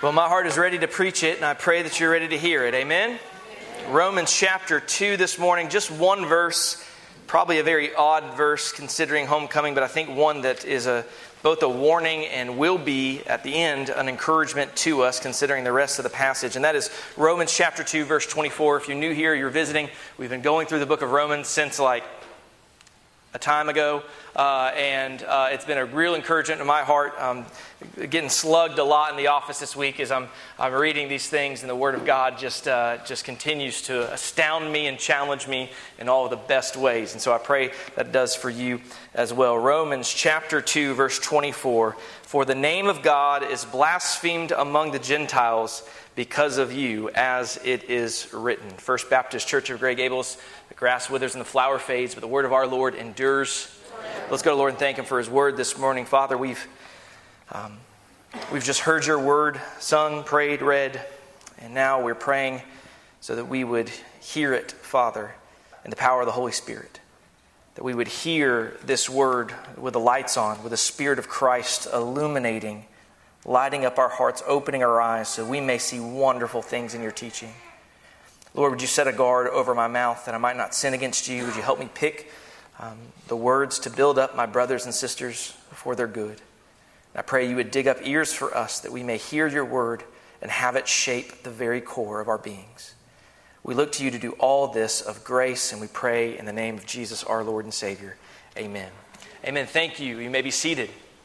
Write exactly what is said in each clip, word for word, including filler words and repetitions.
Well, my heart is ready to preach it, and I pray that you're ready to hear it. Amen? Amen. Romans chapter two this morning, just one verse, probably a very odd verse considering homecoming, but I think one that is a both a warning and will be, at the end, an encouragement to us considering the rest of the passage. And that is Romans chapter two, verse twenty-four. If you're new here, you're visiting, we've been going through the book of Romans since like a time ago, uh, and uh, it's been a real encouragement to my heart. Um, getting slugged a lot in the office this week as I'm I'm reading these things, and the Word of God just uh, just continues to astound me and challenge me in all of the best ways. And so I pray that it does for you as well. Romans chapter two, verse twenty-four. For the name of God is blasphemed among the Gentiles because of you, as it is written. First Baptist Church of Grey Gables. The grass withers and the flower fades, but the word of our Lord endures. Let's go to the Lord and thank Him for His word this morning. Father, we've um, we've just heard your word, sung, prayed, read, and now we're praying so that we would hear it, Father, in the power of the Holy Spirit. That we would hear this word with the lights on, with the Spirit of Christ illuminating, lighting up our hearts, opening our eyes so we may see wonderful things in your teaching. Lord, would you set a guard over my mouth that I might not sin against you? Would you help me pick um, the words to build up my brothers and sisters for their good? And I pray you would dig up ears for us that we may hear your word and have it shape the very core of our beings. We look to you to do all this of grace, and we pray in the name of Jesus, our Lord and Savior. Amen. Amen. Thank you. You may be seated.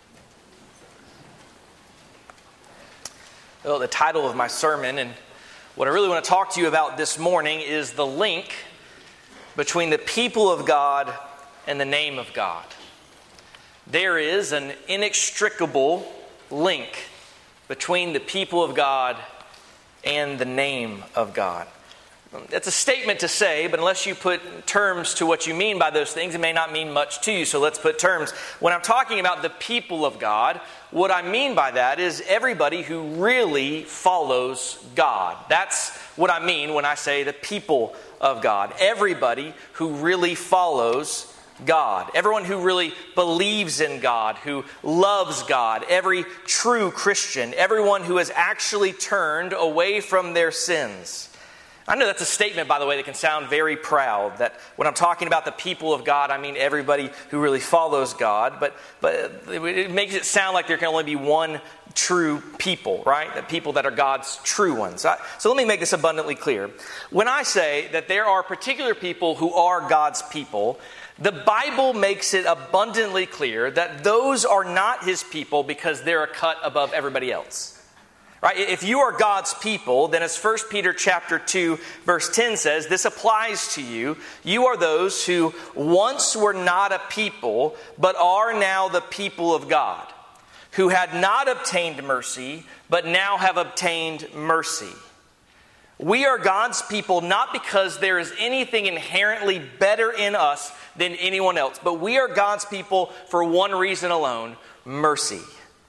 Well, the title of my sermon, and what I really want to talk to you about this morning, is the link between the people of God and the name of God. There is an inextricable link between the people of God and the name of God. That's a statement to say, but unless you put terms to what you mean by those things, it may not mean much to you. So let's put terms. When I'm talking about the people of God, what I mean by that is everybody who really follows God. That's what I mean when I say the people of God. Everybody who really follows God. Everyone who really believes in God, who loves God. Every true Christian. Everyone who has actually turned away from their sins. I know that's a statement, by the way, that can sound very proud, that when I'm talking about the people of God, I mean everybody who really follows God, but but it makes it sound like there can only be one true people, right? The people that are God's true ones. So let me make this abundantly clear. When I say that there are particular people who are God's people, the Bible makes it abundantly clear that those are not His people because they're a cut above everybody else. Right? If you are God's people, then as First Peter chapter two, verse ten says, this applies to you. You are those who once were not a people, but are now the people of God, who had not obtained mercy, but now have obtained mercy. We are God's people not because there is anything inherently better in us than anyone else, but we are God's people for one reason alone: mercy.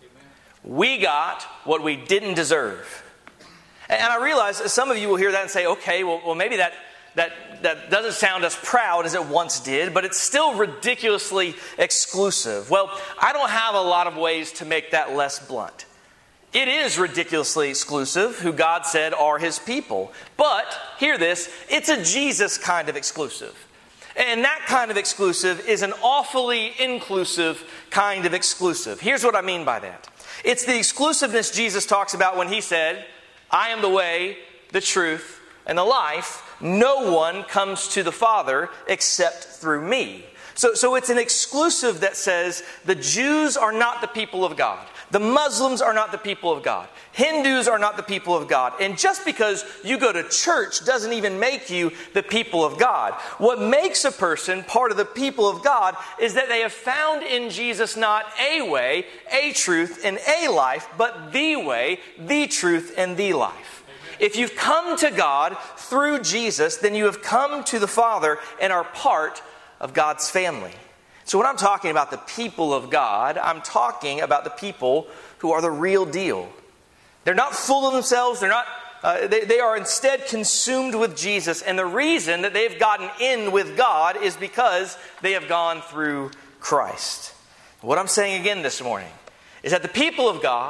We got what we didn't deserve. And I realize some of you will hear that and say, okay, well, well maybe that, that, that doesn't sound as proud as it once did, but it's still ridiculously exclusive. Well, I don't have a lot of ways to make that less blunt. It is ridiculously exclusive who God said are His people. But, hear this, it's a Jesus kind of exclusive. And that kind of exclusive is an awfully inclusive kind of exclusive. Here's what I mean by that. It's the exclusiveness Jesus talks about when He said, I am the way, the truth, and the life. No one comes to the Father except through me. So, so it's an exclusive that says the Jews are not the people of God. The Muslims are not the people of God. Hindus are not the people of God. And just because you go to church doesn't even make you the people of God. What makes a person part of the people of God is that they have found in Jesus not a way, a truth, and a life, but the way, the truth, and the life. If you've come to God through Jesus, then you have come to the Father and are part of God's family. So when I'm talking about the people of God, I'm talking about the people who are the real deal. They're not full of themselves. They're not. Uh, they, they are instead consumed with Jesus. And the reason that they've gotten in with God is because they have gone through Christ. What I'm saying again this morning is that the people of God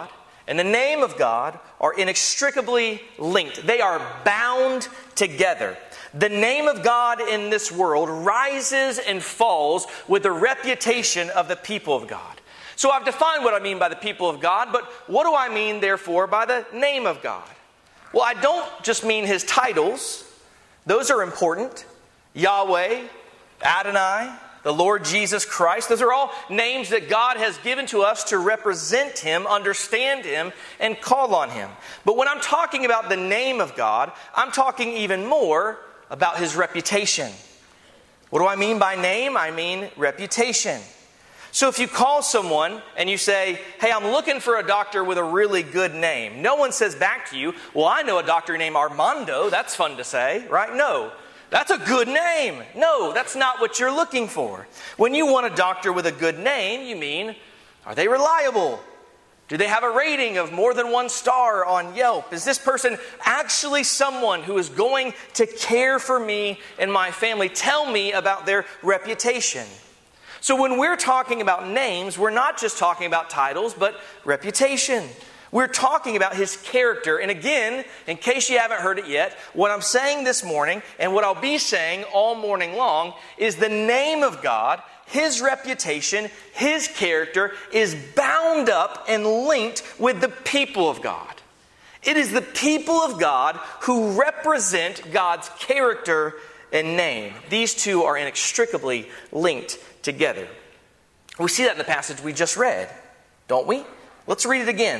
and the name of God are inextricably linked. They are bound together. The name of God in this world rises and falls with the reputation of the people of God. So I've defined what I mean by the people of God, but what do I mean, therefore, by the name of God? Well, I don't just mean His titles. Those are important. Yahweh, Adonai, the Lord Jesus Christ. Those are all names that God has given to us to represent Him, understand Him, and call on Him. But when I'm talking about the name of God, I'm talking even more about His reputation. What do I mean by name? I mean reputation. So if you call someone and you say, hey, I'm looking for a doctor with a really good name, no one says back to you, well, I know a doctor named Armando. That's fun to say, right? No. That's a good name. No, that's not what you're looking for. When you want a doctor with a good name, you mean, are they reliable? Do they have a rating of more than one star on Yelp? Is this person actually someone who is going to care for me and my family? Tell me about their reputation. So when we're talking about names, we're not just talking about titles, but reputation. We're talking about His character. And again, in case you haven't heard it yet, what I'm saying this morning and what I'll be saying all morning long is the name of God, His reputation, His character is bound up and linked with the people of God. It is the people of God who represent God's character and name. These two are inextricably linked together. We see that in the passage we just read, don't we? Let's read it again.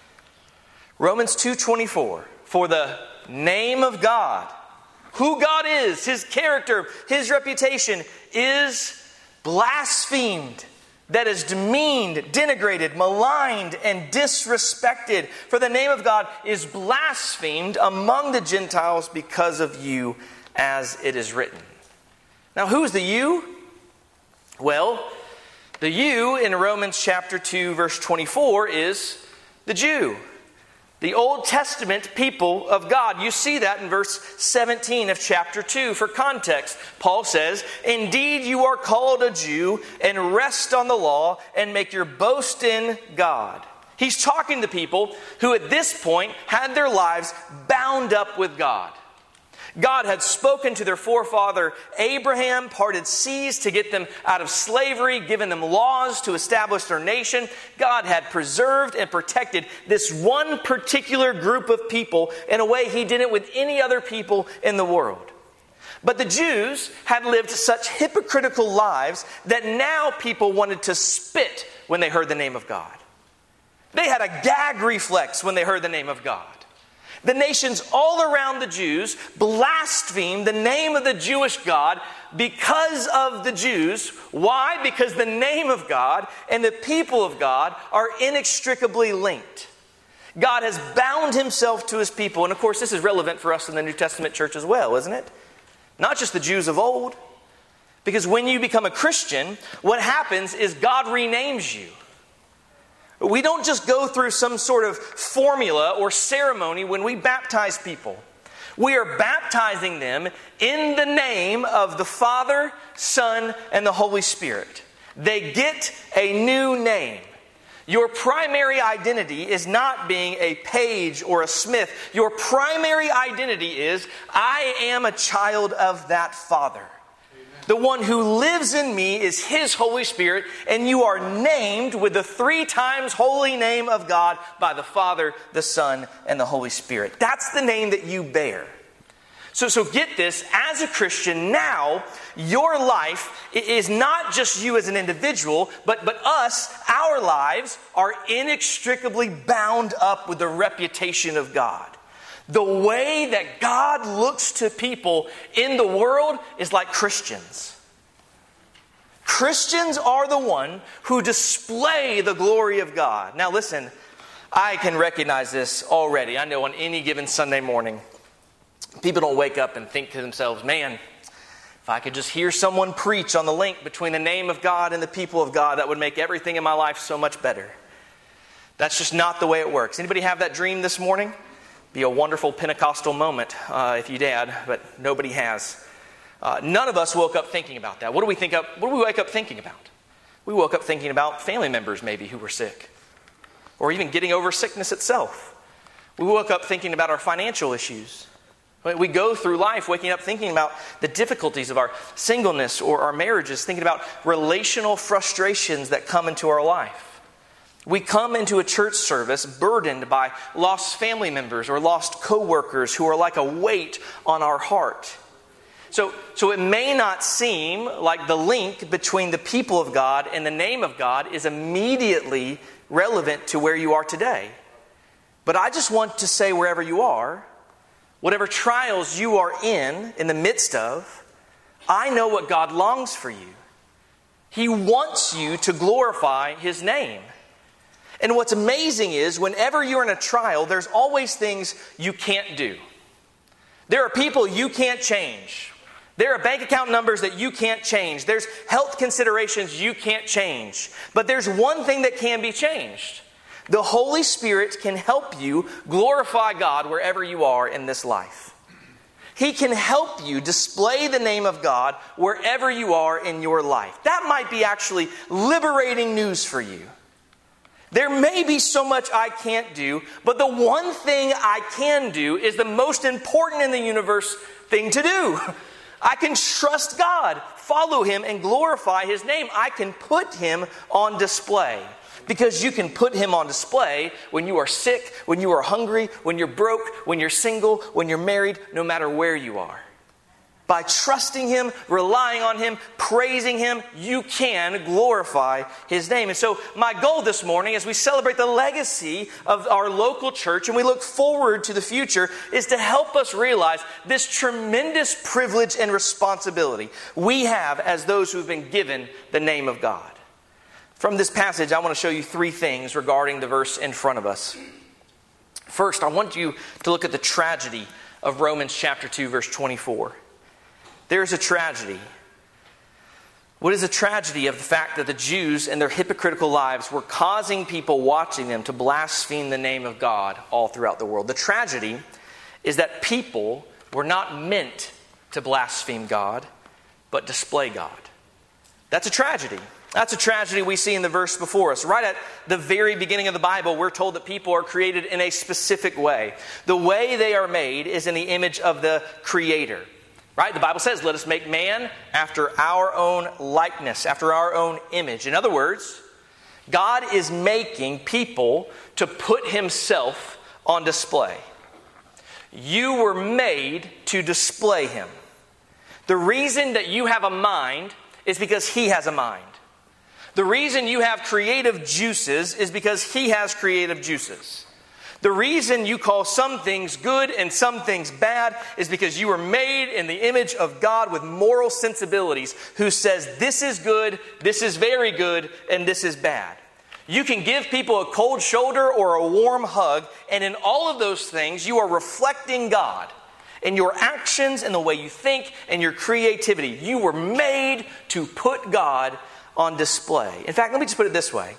Romans two twenty-four, for the name of God, who God is, His character, His reputation is blasphemed, that is demeaned, denigrated, maligned, and disrespected. For the name of God is blasphemed among the Gentiles because of you, as it is written. Now, who's the you? Well, the you in Romans chapter two, verse twenty-four is the Jew. The Old Testament people of God. You see that in verse seventeen of chapter two. For context, Paul says, indeed you are called a Jew and rest on the law and make your boast in God. He's talking to people who at this point had their lives bound up with God. God had spoken to their forefather Abraham, parted seas to get them out of slavery, given them laws to establish their nation. God had preserved and protected this one particular group of people in a way He didn't with any other people in the world. But the Jews had lived such hypocritical lives that now people wanted to spit when they heard the name of God. They had a gag reflex when they heard the name of God. The nations all around the Jews blasphemed the name of the Jewish God because of the Jews. Why? Because the name of God and the people of God are inextricably linked. God has bound Himself to His people. And of course, this is relevant for us in the New Testament church as well, isn't it? Not just the Jews of old. Because when you become a Christian, what happens is God renames you. We don't just go through some sort of formula or ceremony when we baptize people. We are baptizing them in the name of the Father, Son, and the Holy Spirit. They get a new name. Your primary identity is not being a Page or a Smith. Your primary identity is, I am a child of that Father. The one who lives in me is His Holy Spirit, and you are named with the three times holy name of God by the Father, the Son, and the Holy Spirit. That's the name that you bear. So, so get this, as a Christian now, your life is not just you as an individual, but, but us, our lives are inextricably bound up with the reputation of God. The way that God looks to people in the world is like Christians. Christians are the one who display the glory of God. Now listen, I can recognize this already. I know on any given Sunday morning, people don't wake up and think to themselves, man, if I could just hear someone preach on the link between the name of God and the people of God, that would make everything in my life so much better. That's just not the way it works. Anybody have that dream this morning? Be a wonderful Pentecostal moment uh, if you did, but nobody has. Uh, none of us woke up thinking about that. What do we think of? What do we wake up thinking about? We woke up thinking about family members maybe who were sick, or even getting over sickness itself. We woke up thinking about our financial issues. We go through life waking up thinking about the difficulties of our singleness or our marriages, thinking about relational frustrations that come into our life. We come into a church service burdened by lost family members or lost coworkers who are like a weight on our heart. So, so it may not seem like the link between the people of God and the name of God is immediately relevant to where you are today. But I just want to say, wherever you are, whatever trials you are in, in the midst of, I know what God longs for you. He wants you to glorify His name. And what's amazing is, whenever you're in a trial, there's always things you can't do. There are people you can't change. There are bank account numbers that you can't change. There's health considerations you can't change. But there's one thing that can be changed. The Holy Spirit can help you glorify God wherever you are in this life. He can help you display the name of God wherever you are in your life. That might be actually liberating news for you. There may be so much I can't do, but the one thing I can do is the most important in the universe thing to do. I can trust God, follow Him, and glorify His name. I can put Him on display. Because you can put Him on display when you are sick, when you are hungry, when you're broke, when you're single, when you're married, no matter where you are. By trusting Him, relying on Him, praising Him, you can glorify His name. And so my goal this morning, as we celebrate the legacy of our local church and we look forward to the future, is to help us realize this tremendous privilege and responsibility we have as those who have been given the name of God. From this passage, I want to show you three things regarding the verse in front of us. First, I want you to look at the tragedy of Romans chapter two, verse twenty-four. There is a tragedy. What is the tragedy of the fact that the Jews and their hypocritical lives were causing people watching them to blaspheme the name of God all throughout the world? The tragedy is that people were not meant to blaspheme God, but display God. That's a tragedy. That's a tragedy we see in the verse before us. Right at the very beginning of the Bible, we're told that people are created in a specific way. The way they are made is in the image of the Creator. Right? The Bible says, let us make man after our own likeness, after our own image. In other words, God is making people to put Himself on display. You were made to display Him. The reason that you have a mind is because He has a mind. The reason you have creative juices is because He has creative juices. The reason you call some things good and some things bad is because you were made in the image of God with moral sensibilities who says this is good, this is very good, and this is bad. You can give people a cold shoulder or a warm hug, and in all of those things you are reflecting God. In your actions and the way you think and your creativity, you were made to put God on display. In fact, let me just put it this way.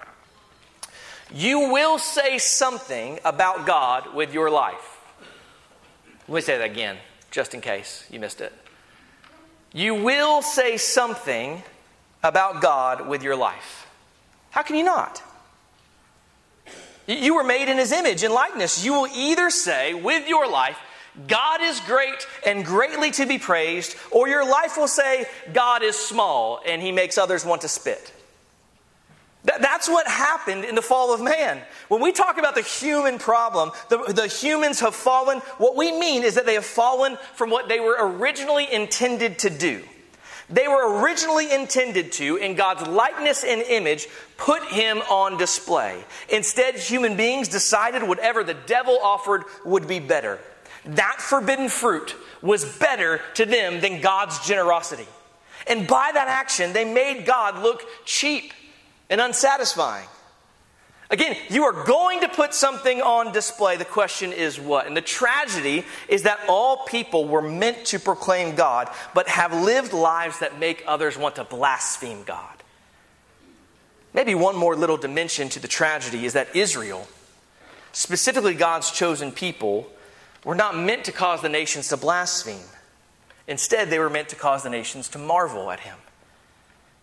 You will say something about God with your life. Let me say that again, just in case you missed it. You will say something about God with your life. How can you not? You were made in His image and likeness. You will either say with your life, God is great and greatly to be praised, or your life will say, God is small and He makes others want to spit. That, that's what happened in the fall of man. When we talk about the human problem, the, the humans have fallen, what we mean is that they have fallen from what they were originally intended to do. They were originally intended to, in God's likeness and image, put Him on display. Instead, human beings decided whatever the devil offered would be better. That forbidden fruit was better to them than God's generosity. And by that action, they made God look cheap and unsatisfying. Again, you are going to put something on display. The question is what? And the tragedy is that all people were meant to proclaim God, but have lived lives that make others want to blaspheme God. Maybe one more little dimension to the tragedy is that Israel, specifically God's chosen people, were not meant to cause the nations to blaspheme. Instead, they were meant to cause the nations to marvel at Him.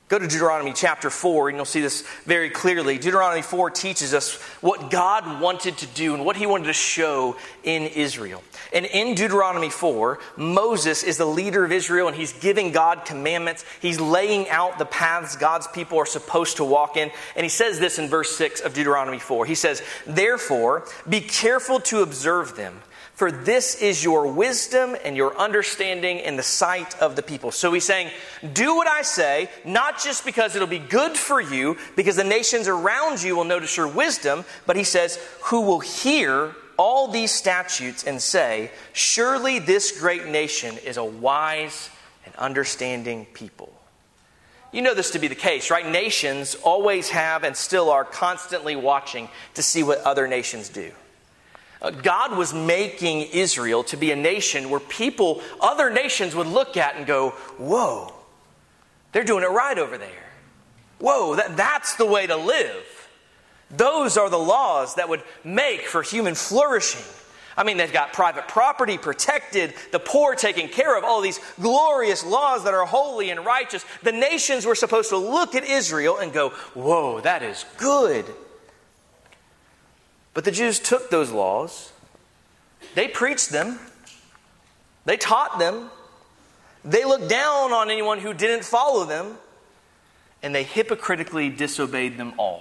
Go to Deuteronomy chapter four, and you'll see this very clearly. Deuteronomy four teaches us what God wanted to do and what he wanted to show in Israel. And in Deuteronomy four, Moses is the leader of Israel, and he's giving God commandments. He's laying out the paths God's people are supposed to walk in. And he says this in verse six of Deuteronomy four. He says, "Therefore, be careful to observe them, for this is your wisdom and your understanding in the sight of the people." So he's saying, do what I say, not just because it'll be good for you, because the nations around you will notice your wisdom, but he says, who will hear all these statutes and say, surely this great nation is a wise and understanding people. You know this to be the case, right? Nations always have and still are constantly watching to see what other nations do. God was making Israel to be a nation where people, other nations would look at and go, whoa, they're doing it right over there. Whoa, that, that's the way to live. Those are the laws that would make for human flourishing. I mean, they've got private property protected, the poor taken care of, all these glorious laws that are holy and righteous. The nations were supposed to look at Israel and go, whoa, that is good. But the Jews took those laws, they preached them, they taught them, they looked down on anyone who didn't follow them, and they hypocritically disobeyed them all.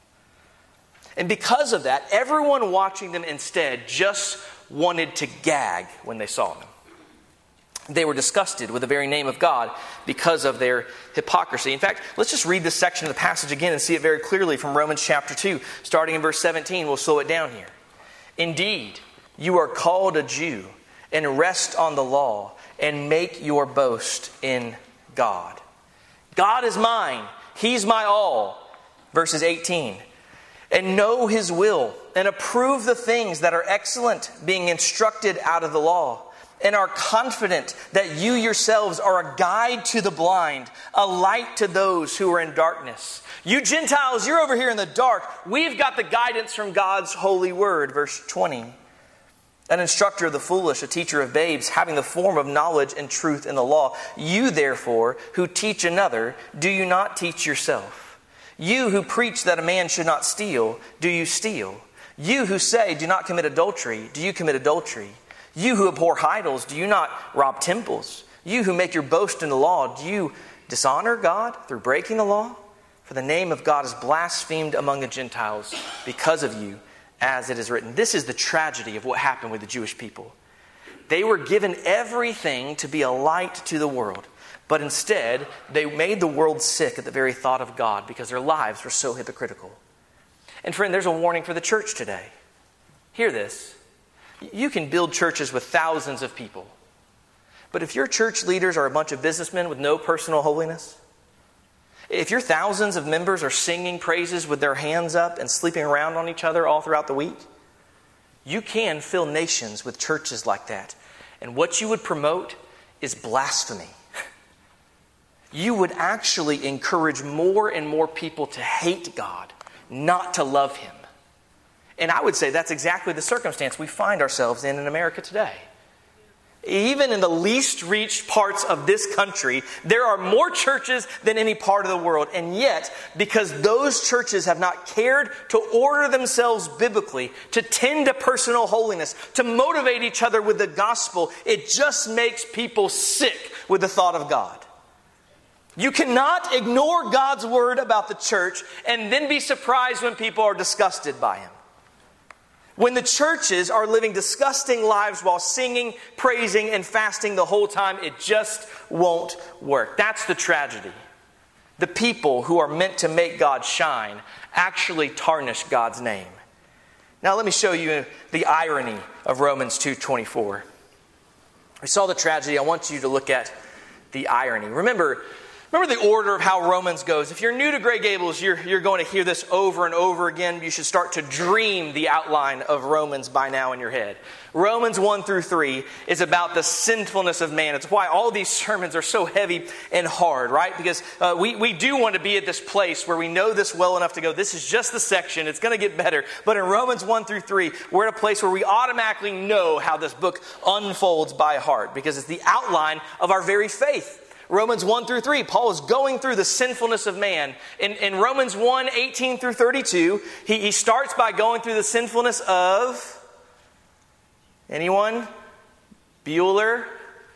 And because of that, everyone watching them instead just wanted to gag when they saw them. They were disgusted with the very name of God because of their hypocrisy. In fact, let's just read this section of the passage again and see it very clearly from Romans chapter two. Starting in verse seventeen, we'll slow it down here. Indeed, you are called a Jew and rest on the law and make your boast in God. God is mine. He's my all. Verses eighteen. And know his will and approve the things that are excellent, being instructed out of the law. And are confident that you yourselves are a guide to the blind, a light to those who are in darkness. You Gentiles, you're over here in the dark. We've got the guidance from God's holy word. Verse twenty. An instructor of the foolish, a teacher of babes, having the form of knowledge and truth in the law. You therefore, who teach another, do you not teach yourself? You who preach that a man should not steal, do you steal? You who say, do not commit adultery, do you commit adultery? You who abhor idols, do you not rob temples? You who make your boast in the law, do you dishonor God through breaking the law? For the name of God is blasphemed among the Gentiles because of you, as it is written. This is the tragedy of what happened with the Jewish people. They were given everything to be a light to the world, but instead they made the world sick at the very thought of God because their lives were so hypocritical. And friend, there's a warning for the church today. Hear this. You can build churches with thousands of people. But if your church leaders are a bunch of businessmen with no personal holiness, if your thousands of members are singing praises with their hands up and sleeping around on each other all throughout the week, you can fill nations with churches like that. And what you would promote is blasphemy. You would actually encourage more and more people to hate God, not to love Him. And I would say that's exactly the circumstance we find ourselves in in America today. Even in the least reached parts of this country, there are more churches than any part of the world. And yet, because those churches have not cared to order themselves biblically, to tend to personal holiness, to motivate each other with the gospel, it just makes people sick with the thought of God. You cannot ignore God's word about the church and then be surprised when people are disgusted by Him. When the churches are living disgusting lives while singing, praising, and fasting the whole time, it just won't work. That's the tragedy. The people who are meant to make God shine actually tarnish God's name. Now let me show you the irony of Romans two twenty-four. We saw the tragedy. I want you to look at the irony. Remember, Remember the order of how Romans goes. If you're new to Grey Gables, you're, you're going to hear this over and over again. You should start to dream the outline of Romans by now in your head. Romans one through three is about the sinfulness of man. It's why all these sermons are so heavy and hard, right? Because uh, we, we do want to be at this place where we know this well enough to go, this is just the section, it's going to get better. But in Romans one through three, we're at a place where we automatically know how this book unfolds by heart because it's the outline of our very faith. Romans one through three, Paul is going through the sinfulness of man. In, in Romans one, eighteen through thirty-two, he, he starts by going through the sinfulness of, anyone? Bueller?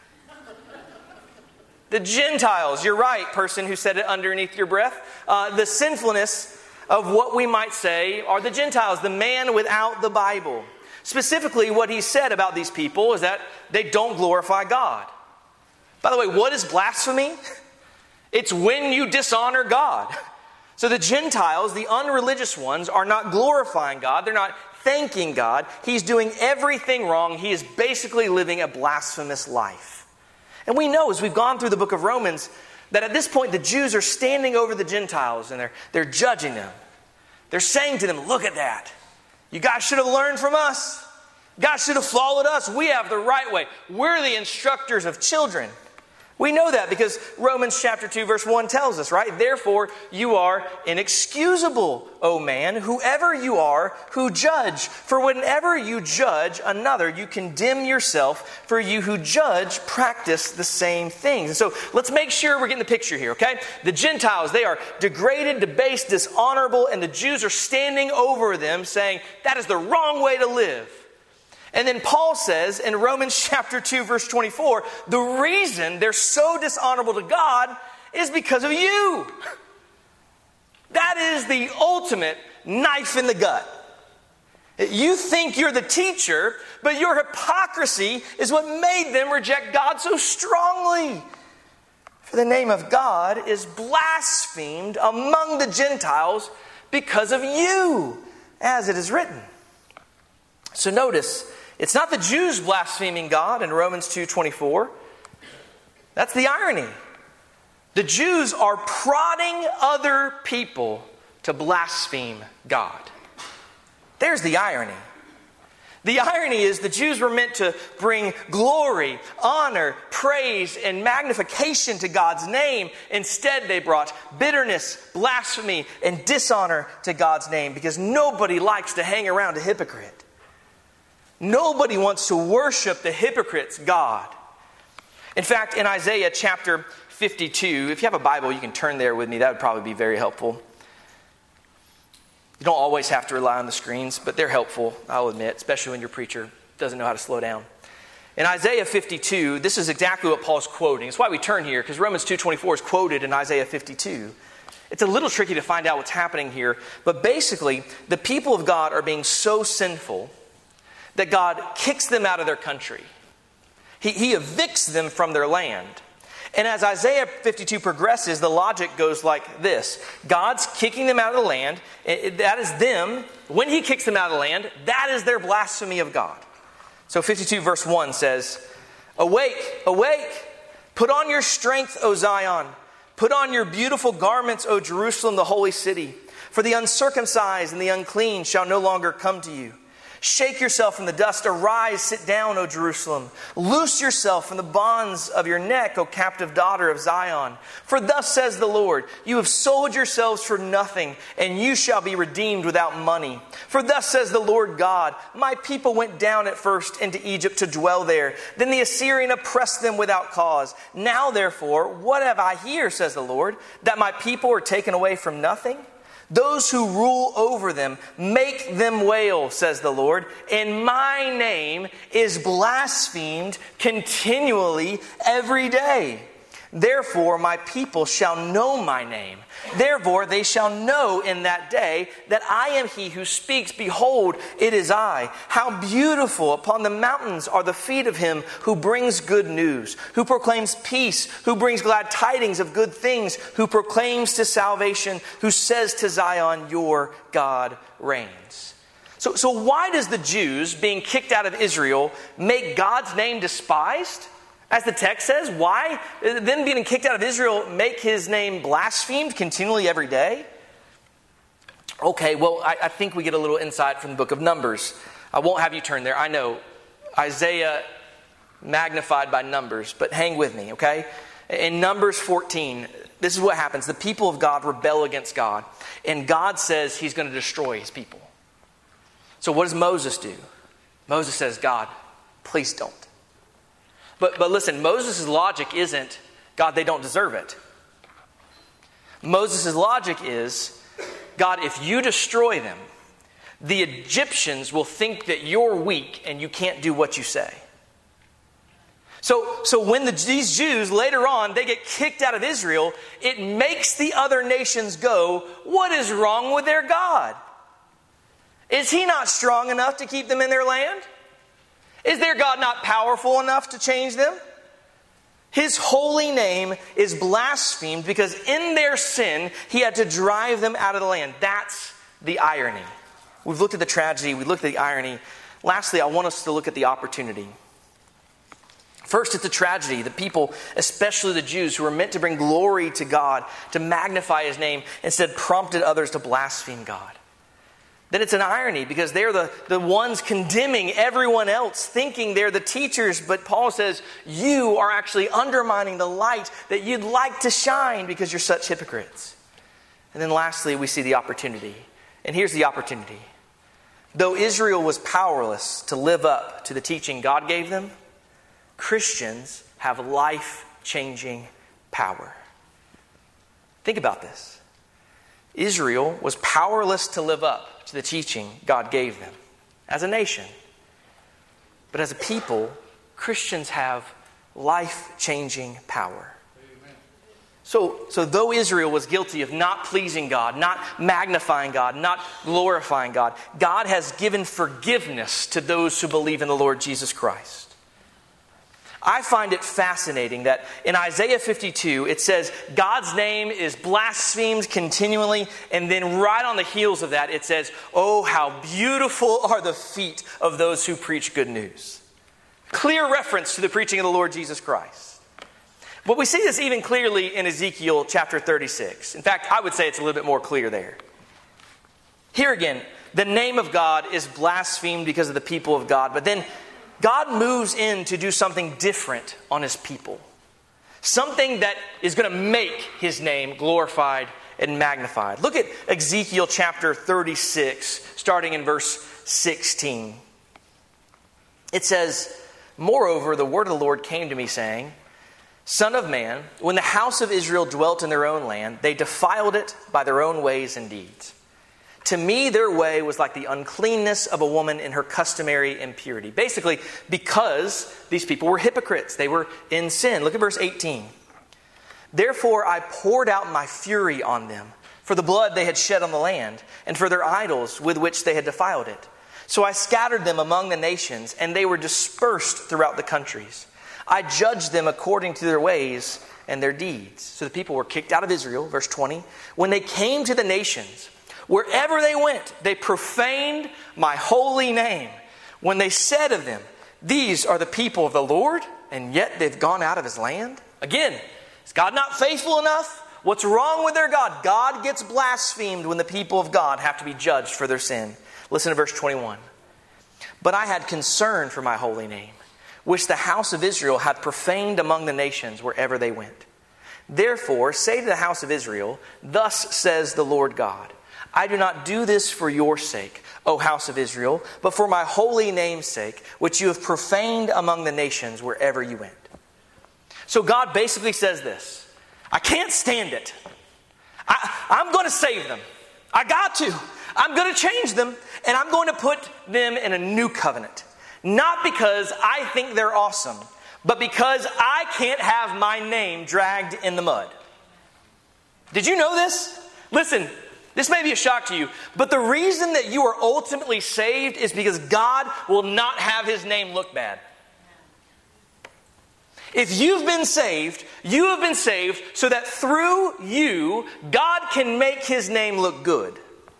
The Gentiles. You're right, person who said it underneath your breath. Uh, the sinfulness of what we might say are the Gentiles, the man without the Bible. Specifically, what he said about these people is that they don't glorify God. By the way, what is blasphemy? It's when you dishonor God. So the Gentiles, the unreligious ones, are not glorifying God. They're not thanking God. He's doing everything wrong. He is basically living a blasphemous life. And we know as we've gone through the book of Romans that at this point the Jews are standing over the Gentiles and they're, they're judging them. They're saying to them, look at that. You guys should have learned from us. God should have followed us. We have the right way. We're the instructors of children. We know that because Romans chapter two verse one tells us, right? Therefore, you are inexcusable, O man, whoever you are who judge. For whenever you judge another, you condemn yourself, for you who judge practice the same things. And so let's make sure we're getting the picture here, okay? The Gentiles, they are degraded, debased, dishonorable, and the Jews are standing over them saying, that is the wrong way to live. And then Paul says in Romans chapter two, verse twenty-four, the reason they're so dishonorable to God is because of you. That is the ultimate knife in the gut. You think you're the teacher, but your hypocrisy is what made them reject God so strongly. For the name of God is blasphemed among the Gentiles because of you, as it is written. So notice, it's not the Jews blaspheming God in Romans two twenty-four. That's the irony. The Jews are prodding other people to blaspheme God. There's the irony. The irony is the Jews were meant to bring glory, honor, praise, and magnification to God's name. Instead, they brought bitterness, blasphemy, and dishonor to God's name because nobody likes to hang around a hypocrite. Nobody wants to worship the hypocrite's God. In fact, in Isaiah chapter fifty-two, if you have a Bible, you can turn there with me. That would probably be very helpful. You don't always have to rely on the screens, but they're helpful, I'll admit, especially when your preacher doesn't know how to slow down. In Isaiah fifty-two, this is exactly what Paul's quoting. It's why we turn here, because Romans two twenty-four is quoted in Isaiah fifty-two. It's a little tricky to find out what's happening here, but basically, the people of God are being so sinful that God kicks them out of their country. He, he evicts them from their land. And as Isaiah fifty-two progresses, the logic goes like this. God's kicking them out of the land. That is them. When He kicks them out of the land, that is their blasphemy of God. So fifty-two verse one says, Awake, awake, put on your strength, O Zion. Put on your beautiful garments, O Jerusalem, the holy city. For the uncircumcised and the unclean shall no longer come to you. Shake yourself from the dust. Arise, sit down, O Jerusalem. Loose yourself from the bonds of your neck, O captive daughter of Zion. For thus says the Lord, you have sold yourselves for nothing, and you shall be redeemed without money. For thus says the Lord God, my people went down at first into Egypt to dwell there. Then the Assyrian oppressed them without cause. Now therefore, what have I here, says the Lord, that my people are taken away from nothing? Those who rule over them, make them wail, says the Lord, and my name is blasphemed continually every day. Therefore, my people shall know my name. Therefore, they shall know in that day that I am He who speaks. Behold, it is I. How beautiful upon the mountains are the feet of Him who brings good news, who proclaims peace, who brings glad tidings of good things, who proclaims to salvation, who says to Zion, your God reigns. So, so why does the Jews being kicked out of Israel make God's name despised? As the text says, why? Then being kicked out of Israel make His name blasphemed continually every day? Okay, well, I, I think we get a little insight from the book of Numbers. I won't have you turn there. I know Isaiah magnified by Numbers, but hang with me, okay? In Numbers fourteen, this is what happens. The people of God rebel against God, and God says He's going to destroy His people. So what does Moses do? Moses says, God, please don't. But but listen, Moses' logic isn't, God, they don't deserve it. Moses' logic is, God, if you destroy them, the Egyptians will think that you're weak and you can't do what you say. So, so when the, these Jews, later on, they get kicked out of Israel, it makes the other nations go, what is wrong with their God? Is he not strong enough to keep them in their land? Is their God not powerful enough to change them? His holy name is blasphemed because in their sin, he had to drive them out of the land. That's the irony. We've looked at the tragedy. We looked at the irony. Lastly, I want us to look at the opportunity. First, it's a tragedy. The people, especially the Jews, who were meant to bring glory to God, to magnify his name, instead prompted others to blaspheme God. Then it's an irony because they're the, the ones condemning everyone else, thinking they're the teachers. But Paul says, you are actually undermining the light that you'd like to shine because you're such hypocrites. And then lastly, we see the opportunity. And here's the opportunity. Though Israel was powerless to live up to the teaching God gave them, Christians have life-changing power. Think about this. Israel was powerless to live up to the teaching God gave them as a nation. But as a people, Christians have life-changing power. Amen. So, so though Israel was guilty of not pleasing God, not magnifying God, not glorifying God, God has given forgiveness to those who believe in the Lord Jesus Christ. I find it fascinating that in Isaiah fifty-two, it says God's name is blasphemed continually, and then right on the heels of that, it says, oh, how beautiful are the feet of those who preach good news. Clear reference to the preaching of the Lord Jesus Christ. But we see this even clearly in Ezekiel chapter thirty-six. In fact, I would say it's a little bit more clear there. Here again, the name of God is blasphemed because of the people of God, but then God moves in to do something different on his people. Something that is going to make his name glorified and magnified. Look at Ezekiel chapter thirty-six, starting in verse sixteen. It says, moreover, the word of the Lord came to me, saying, Son of man, when the house of Israel dwelt in their own land, they defiled it by their own ways and deeds. To me, their way was like the uncleanness of a woman in her customary impurity. Basically, because these people were hypocrites. They were in sin. Look at verse eighteen. Therefore, I poured out my fury on them for the blood they had shed on the land and for their idols with which they had defiled it. So I scattered them among the nations, and they were dispersed throughout the countries. I judged them according to their ways and their deeds. So the people were kicked out of Israel, verse twenty. When they came to the nations, wherever they went, they profaned my holy name. When they said of them, these are the people of the Lord, and yet they've gone out of his land. Again, is God not faithful enough? What's wrong with their God? God gets blasphemed when the people of God have to be judged for their sin. Listen to verse twenty-one. But I had concern for my holy name, which the house of Israel had profaned among the nations wherever they went. Therefore, say to the house of Israel, thus says the Lord God, I do not do this for your sake, O house of Israel, but for my holy name's sake, which you have profaned among the nations wherever you went. So God basically says this, I can't stand it. I, I'm going to save them. I got to. I'm going to change them, and I'm going to put them in a new covenant. Not because I think they're awesome, but because I can't have my name dragged in the mud. Did you know this? Listen, this may be a shock to you, but the reason that you are ultimately saved is because God will not have his name look bad. If you've been saved, you have been saved so that through you, God can make his name look good.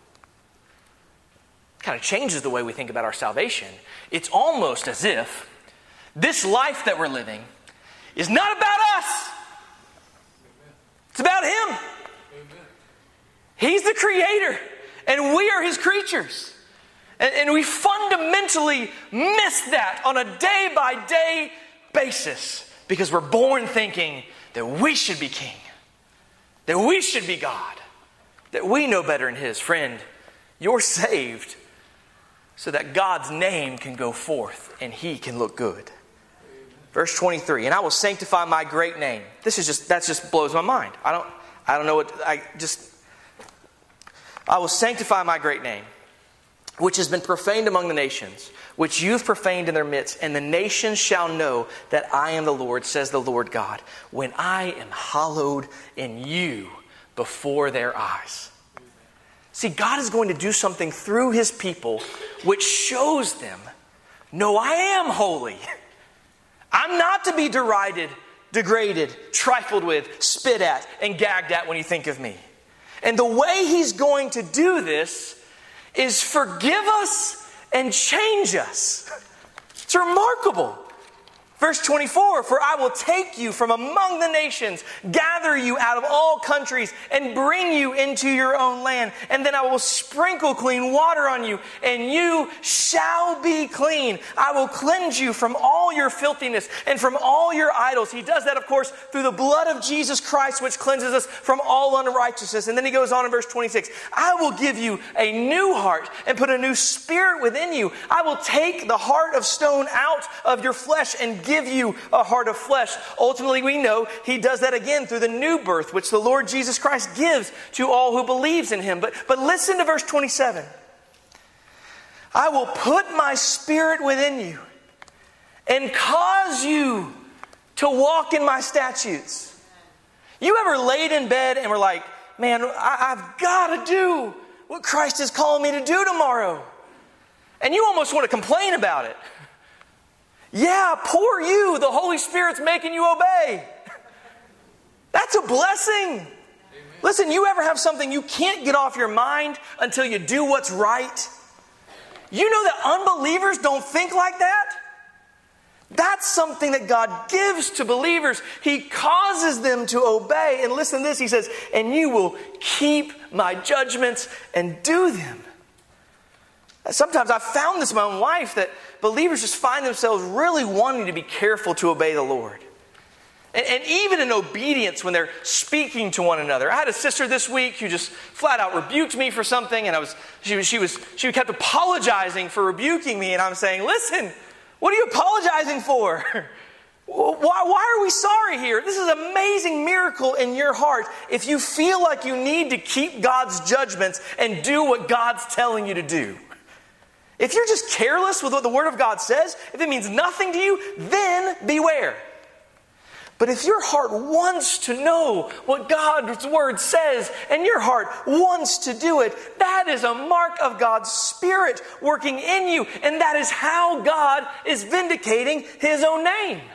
It kind of changes the way we think about our salvation. It's almost as if this life that we're living is not about us. It's about him. He's the creator, and we are his creatures. And, and we fundamentally miss that on a day-by-day basis because we're born thinking that we should be king, that we should be God, that we know better than his. Friend, you're saved so that God's name can go forth and he can look good. Verse twenty-three, and I will sanctify my great name. This is just, that just blows my mind. I don't, I don't know what, I just, I will sanctify my great name, which has been profaned among the nations, which you've profaned in their midst, and the nations shall know that I am the Lord, says the Lord God, when I am hallowed in you before their eyes. See, God is going to do something through His people which shows them, no, I am holy. I'm not to be derided, degraded, trifled with, spit at, and gagged at when you think of me. And the way He's going to do this is forgive us and change us. It's remarkable. Verse twenty-four, for I will take you from among the nations, gather you out of all countries, and bring you into your own land. And then I will sprinkle clean water on you, and you shall be clean. I will cleanse you from all your filthiness and from all your idols. He does that, of course, through the blood of Jesus Christ, which cleanses us from all unrighteousness. And then he goes on in verse twenty-six, I will give you a new heart and put a new spirit within you. I will take the heart of stone out of your flesh and give you a heart of flesh. Ultimately, we know He does that again through the new birth, which the Lord Jesus Christ gives to all who believes in Him. But, but listen to verse twenty-seven. I will put my spirit within you and cause you to walk in my statutes. You ever laid in bed and were like, man, I, I've got to do what Christ is calling me to do tomorrow. And you almost want to complain about it. Yeah, poor you. The Holy Spirit's making you obey. That's a blessing. Amen. Listen, you ever have something you can't get off your mind until you do what's right? You know that unbelievers don't think like that? That's something that God gives to believers. He causes them to obey. And listen to this. He says, and you will keep my judgments and do them. Sometimes I've found this in my own life that believers just find themselves really wanting to be careful to obey the Lord. And, and even in obedience when they're speaking to one another. I had a sister this week who just flat out rebuked me for something, and I was she was she was she kept apologizing for rebuking me, and I'm saying, listen, what are you apologizing for? Why, why are we sorry here? This is an amazing miracle in your heart if you feel like you need to keep God's judgments and do what God's telling you to do. If you're just careless with what the Word of God says, if it means nothing to you, then beware. But if your heart wants to know what God's Word says, and your heart wants to do it, that is a mark of God's Spirit working in you. And that is how God is vindicating His own name. Amen.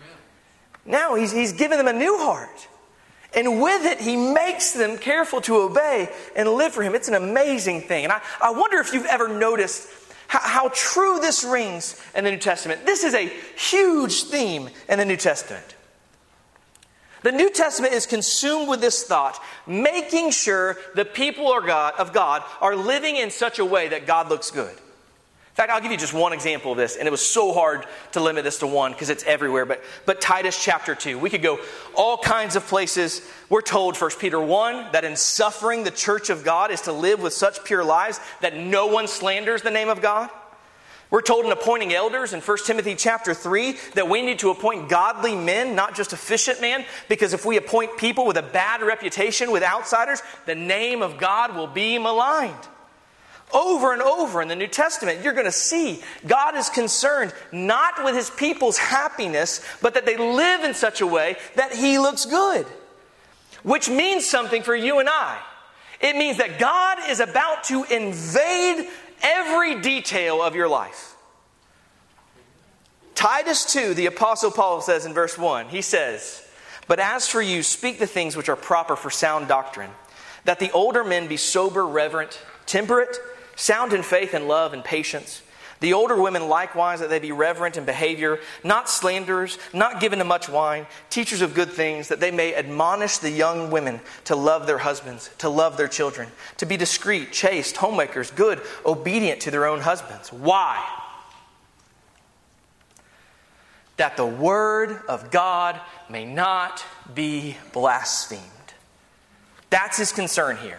Now He's, he's given them a new heart. And with it, He makes them careful to obey and live for Him. It's an amazing thing. And I, I wonder if you've ever noticed how, how true this rings in the New Testament. This is a huge theme in the New Testament. The New Testament is consumed with this thought, making sure the people of God, of God are living in such a way that God looks good. In fact, I'll give you just one example of this, and it was so hard to limit this to one because it's everywhere, but, but Titus chapter two. We could go all kinds of places. We're told, First Peter one, that in suffering the church of God is to live with such pure lives that no one slanders the name of God. We're told in appointing elders in First Timothy chapter three that we need to appoint godly men, not just efficient men, because if we appoint people with a bad reputation with outsiders, the name of God will be maligned. Over and over in the New Testament, you're going to see God is concerned not with His people's happiness, but that they live in such a way that He looks good. Which means something for you and I. It means that God is about to invade every detail of your life. Titus two, the Apostle Paul says in verse one, he says, "But as for you, speak the things which are proper for sound doctrine, that the older men be sober, reverent, temperate, sound in faith and love and patience. The older women likewise, that they be reverent in behavior, not slanderers, not given to much wine, teachers of good things, that they may admonish the young women to love their husbands, to love their children, to be discreet, chaste, homemakers, good, obedient to their own husbands." Why? That the word of God may not be blasphemed. That's his concern here.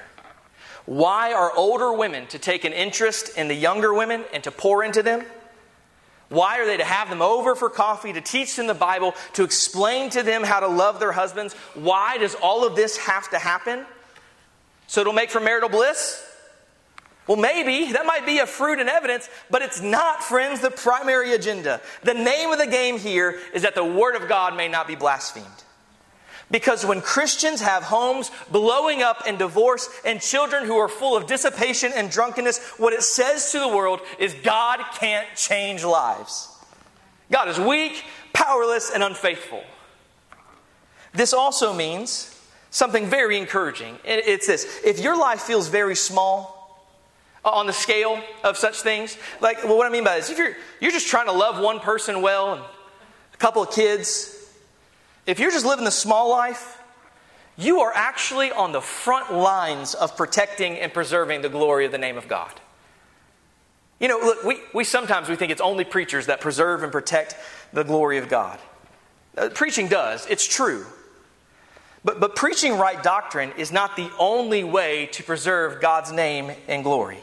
Why are older women to take an interest in the younger women and to pour into them? Why are they to have them over for coffee, to teach them the Bible, to explain to them how to love their husbands? Why does all of this have to happen? So it'll make for marital bliss? Well, maybe. That might be a fruit and evidence, but it's not, friends, the primary agenda. The name of the game here is that the Word of God may not be blasphemed. Because when Christians have homes blowing up in divorce and children who are full of dissipation and drunkenness, what it says to the world is God can't change lives. God is weak, powerless, and unfaithful. This also means something very encouraging. It's this. If your life feels very small on the scale of such things, like, well, what I mean by this, if you're, you're just trying to love one person well and a couple of kids, if you're just living the small life, you are actually on the front lines of protecting and preserving the glory of the name of God. You know, look, we, we sometimes we think it's only preachers that preserve and protect the glory of God. Uh, preaching does. It's true. But, but preaching right doctrine is not the only way to preserve God's name and glory.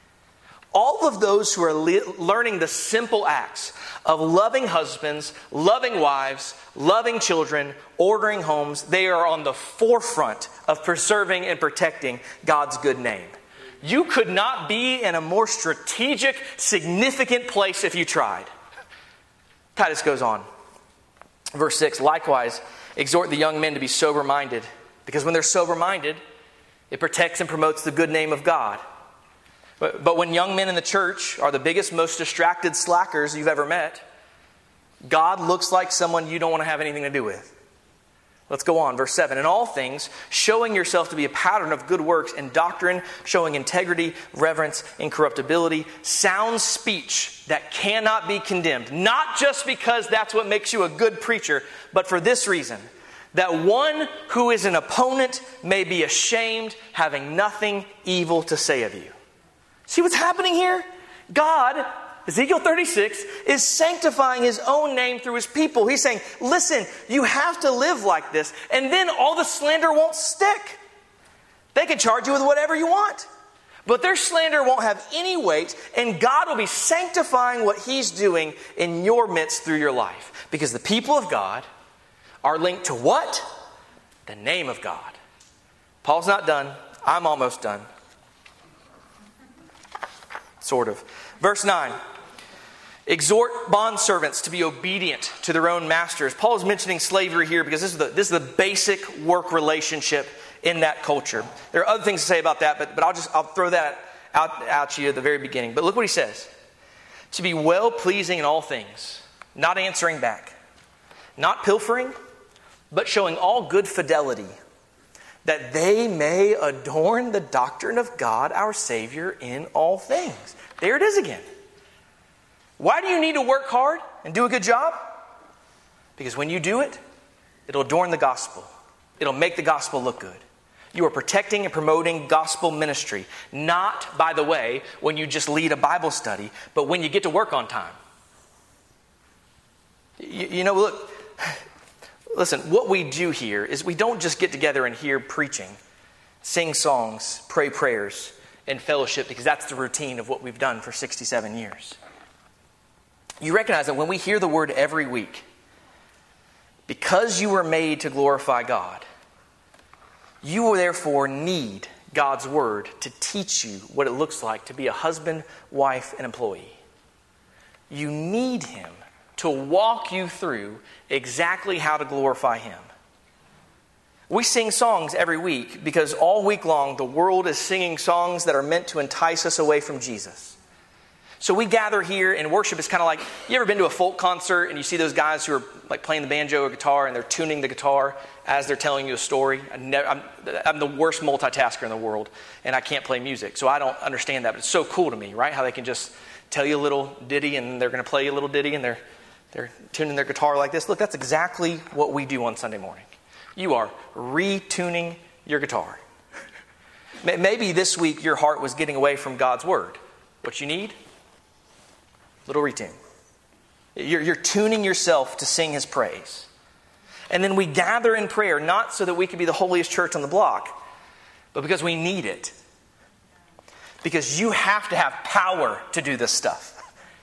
All of those who are le- learning the simple acts of loving husbands, loving wives, loving children, ordering homes, they are on the forefront of preserving and protecting God's good name. You could not be in a more strategic, significant place if you tried. Titus goes on. Verse six, likewise, exhort the young men to be sober-minded, because when they're sober-minded, it protects and promotes the good name of God. But, but when young men in the church are the biggest, most distracted slackers you've ever met, God looks like someone you don't want to have anything to do with. Let's go on. Verse seven. In all things, showing yourself to be a pattern of good works and doctrine, showing integrity, reverence, incorruptibility, sound speech that cannot be condemned. Not just because that's what makes you a good preacher, but for this reason, that one who is an opponent may be ashamed, having nothing evil to say of you. See what's happening here? God, Ezekiel thirty-six, is sanctifying His own name through His people. He's saying, listen, you have to live like this, and then all the slander won't stick. They can charge you with whatever you want, but their slander won't have any weight, and God will be sanctifying what He's doing in your midst through your life. Because the people of God are linked to what? The name of God. Paul's not done. I'm almost done. Sort of. Verse nine. Exhort bondservants to be obedient to their own masters. Paul is mentioning slavery here because this is the, this is the basic work relationship in that culture. There are other things to say about that, but, but I'll just I'll throw that out, out to you at the very beginning. But look what he says. To be well-pleasing in all things, not answering back, not pilfering, but showing all good fidelity, that they may adorn the doctrine of God our Savior in all things. There it is again. Why do you need to work hard and do a good job? Because when you do it, it'll adorn the gospel. It'll make the gospel look good. You are protecting and promoting gospel ministry. Not, by the way, when you just lead a Bible study, but when you get to work on time. You, you know, look, listen, what we do here is we don't just get together and hear preaching, sing songs, pray prayers, and fellowship, because that's the routine of what we've done for sixty-seven years. You recognize that when we hear the word every week, because you were made to glorify God, you therefore need God's word to teach you what it looks like to be a husband, wife, and employee. You need Him to walk you through exactly how to glorify Him. We sing songs every week because all week long the world is singing songs that are meant to entice us away from Jesus. So we gather here and worship is kind of like, you ever been to a folk concert and you see those guys who are like playing the banjo or guitar and they're tuning the guitar as they're telling you a story? I never, I'm, I'm the worst multitasker in the world and I can't play music, so I don't understand that. But it's so cool to me, right? How they can just tell you a little ditty and they're going to play you a little ditty and they're they're tuning their guitar like this. Look, that's exactly what we do on Sunday morning. You are retuning your guitar. Maybe this week your heart was getting away from God's word. What you need? Little retune. You're, you're tuning yourself to sing His praise. And then we gather in prayer, not so that we can be the holiest church on the block, but because we need it. Because you have to have power to do this stuff.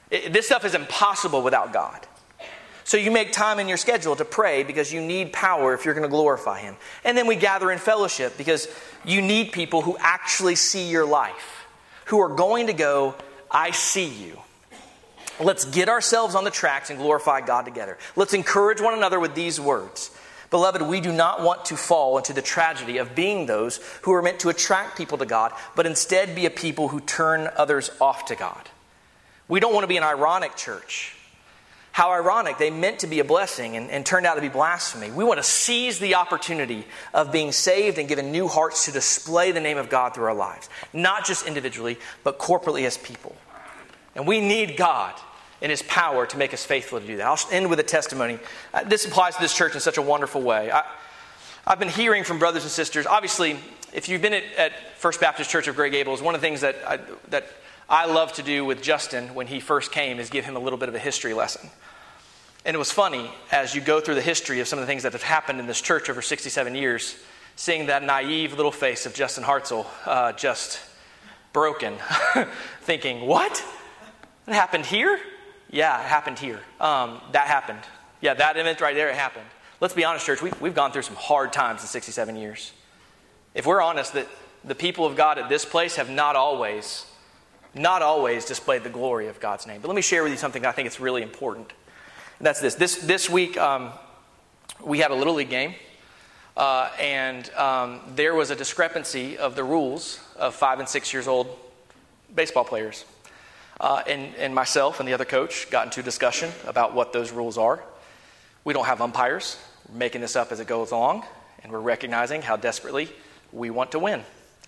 It, this stuff is impossible without God. So you make time in your schedule to pray because you need power if you're going to glorify Him. And then we gather in fellowship because you need people who actually see your life, who are going to go, I see you. Let's get ourselves on the tracks and glorify God together. Let's encourage one another with these words. Beloved, we do not want to fall into the tragedy of being those who are meant to attract people to God, but instead be a people who turn others off to God. We don't want to be an ironic church. How ironic, they meant to be a blessing and, and turned out to be blasphemy. We want to seize the opportunity of being saved and given new hearts to display the name of God through our lives. Not just individually, but corporately as people. And we need God and His power to make us faithful to do that. I'll end with a testimony. Uh, this applies to this church in such a wonderful way. I, I've been hearing from brothers and sisters. Obviously, if you've been at, at First Baptist Church of Grey Gables, one of the things that I, that I love to do with Justin when he first came is give him a little bit of a history lesson. And it was funny, as you go through the history of some of the things that have happened in this church over sixty-seven years, seeing that naive little face of Justin Hartzell uh, just broken, thinking, what? That happened here? Yeah, it happened here. Um, that happened. Yeah, that image right there, it happened. Let's be honest, church, we've, we've gone through some hard times in sixty-seven years. If we're honest, that the people of God at this place have not always, not always displayed the glory of God's name. But let me share with you something that I think it's really important. And that's this. This, this week, um, we had a Little League game. Uh, and um, there was a discrepancy of the rules of five and six years old baseball players. Uh, and, and myself and the other coach got into a discussion about what those rules are. We don't have umpires. We're making this up as it goes along, and we're recognizing how desperately we want to win.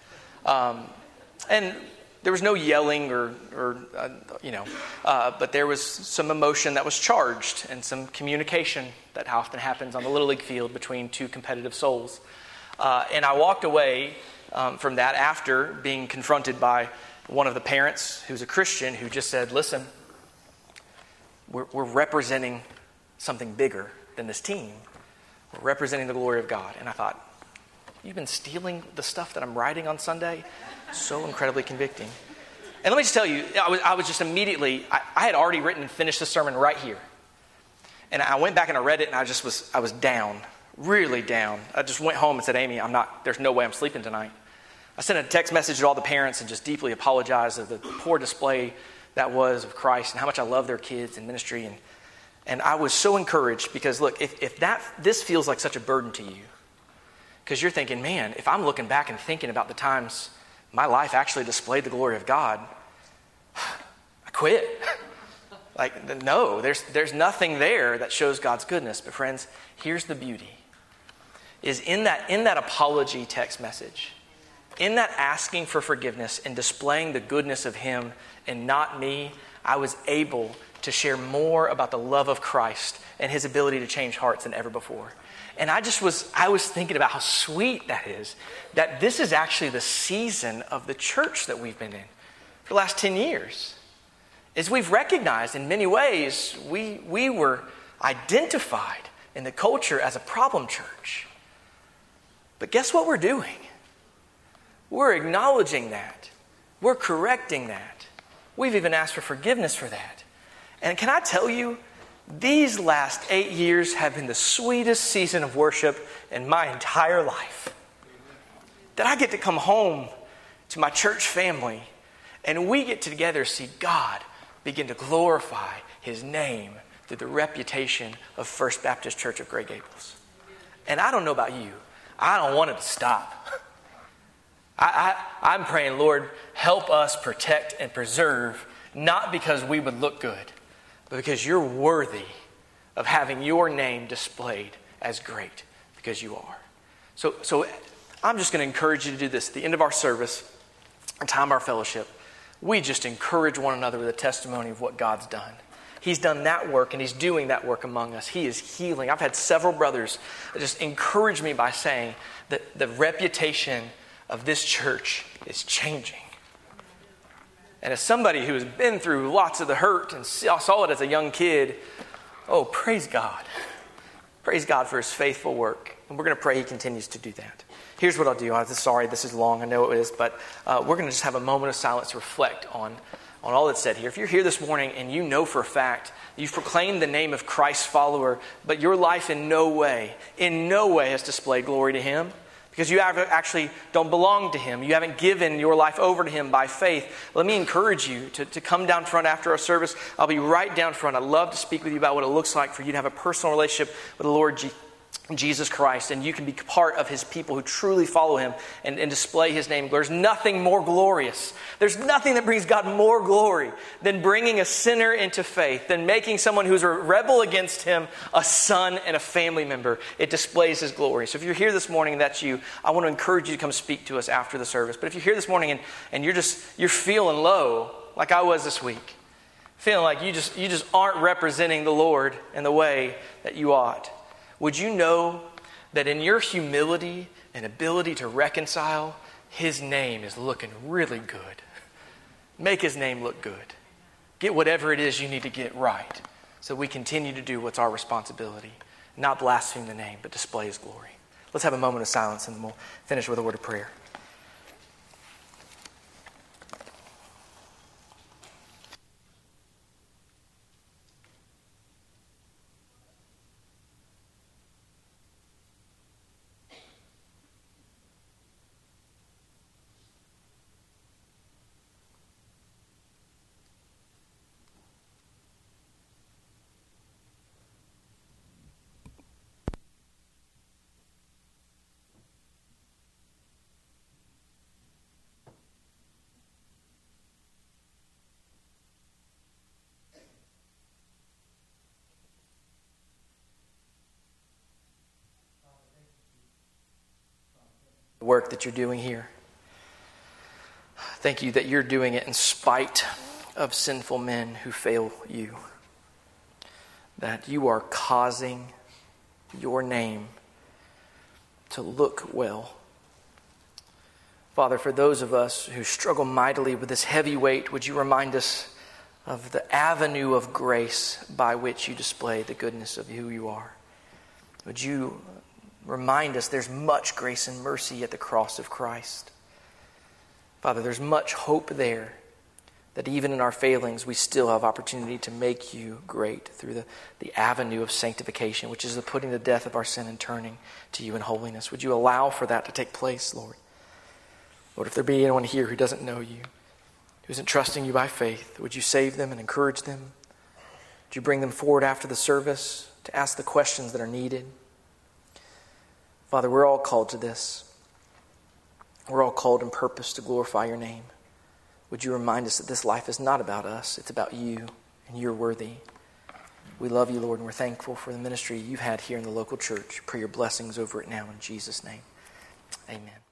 Um, and there was no yelling or, or uh, you know, uh, but there was some emotion that was charged and some communication that often happens on the Little League field between two competitive souls. Uh, and I walked away um, from that after being confronted by one of the parents who's a Christian who just said, listen, we're, we're representing something bigger than this team. We're representing the glory of God. And I thought, you've been stealing the stuff that I'm writing on Sunday? So incredibly convicting. And let me just tell you, I was, I was just immediately, I, I had already written and finished the sermon right here. And I went back and I read it and I just was, I was down, really down. I just went home and said, Amy, I'm not, there's no way I'm sleeping tonight. I sent a text message to all the parents and just deeply apologized for the poor display that was of Christ and how much I love their kids and ministry. And, and I was so encouraged because, look, if, if that this feels like such a burden to you, because you're thinking, man, if I'm looking back and thinking about the times my life actually displayed the glory of God, I quit. Like, no, there's there's nothing there that shows God's goodness. But friends, here's the beauty. Is in that in that apology text message, in that asking for forgiveness and displaying the goodness of Him and not me, I was able to share more about the love of Christ and His ability to change hearts than ever before. And I just was, I was thinking about how sweet that is, that this is actually the season of the church that we've been in for the last ten years. Is we've recognized in many ways, we, we were identified in the culture as a problem church. But guess what we're doing? We're acknowledging that. We're correcting that. We've even asked for forgiveness for that. And can I tell you, these last eight years have been the sweetest season of worship in my entire life. That I get to come home to my church family and we get to together see God begin to glorify His name through the reputation of First Baptist Church of Grey Gables. And I don't know about you. I don't want it to stop. I, I, I'm praying, Lord, help us protect and preserve, not because we would look good, but because You're worthy of having Your name displayed as great, because You are. So, so I'm just going to encourage you to do this. At the end of our service, our time of our fellowship, we just encourage one another with a testimony of what God's done. He's done that work, and He's doing that work among us. He is healing. I've had several brothers that just encourage me by saying that the reputation of this church is changing. And as somebody who has been through lots of the hurt and saw it as a young kid, oh, praise God. Praise God for His faithful work. And we're going to pray He continues to do that. Here's what I'll do. I'm sorry, this is long. I know it is. But uh, we're going to just have a moment of silence to reflect on on all that's said here. If you're here this morning and you know for a fact you've proclaimed the name of Christ's follower, but your life in no way, in no way has displayed glory to Him, because you actually don't belong to Him, you haven't given your life over to Him by faith, let me encourage you to, to come down front after our service. I'll be right down front. I'd love to speak with you about what it looks like for you to have a personal relationship with the Lord Jesus. Jesus Christ, and you can be part of His people who truly follow Him and, and display His name. There's nothing more glorious. There's nothing that brings God more glory than bringing a sinner into faith, than making someone who's a rebel against Him a son and a family member. It displays His glory. So if you're here this morning and that's you, I want to encourage you to come speak to us after the service. But if you're here this morning and, and you're just, you're feeling low, like I was this week, feeling like you just, you just aren't representing the Lord in the way that you ought, would you know that in your humility and ability to reconcile, His name is looking really good. Make His name look good. Get whatever it is you need to get right so we continue to do what's our responsibility. Not blaspheme the name, but display His glory. Let's have a moment of silence and then we'll finish with a word of prayer. The work that you're doing here. Thank you that you're doing it in spite of sinful men who fail you. That you are causing your name to look well. Father, for those of us who struggle mightily with this heavy weight, would you remind us of the avenue of grace by which you display the goodness of who you are? Would you remind us there's much grace and mercy at the cross of Christ. Father, there's much hope there, that even in our failings, we still have opportunity to make you great through the, the avenue of sanctification, which is the putting to death of our sin and turning to you in holiness. Would you allow for that to take place, Lord? Lord, if there be anyone here who doesn't know you, who isn't trusting you by faith, would you save them and encourage them? Would you bring them forward after the service to ask the questions that are needed? Father, we're all called to this. We're all called in purpose to glorify your name. Would you remind us that this life is not about us, it's about you, and you're worthy. We love you, Lord, and we're thankful for the ministry you've had here in the local church. Pray your blessings over it now in Jesus' name. Amen.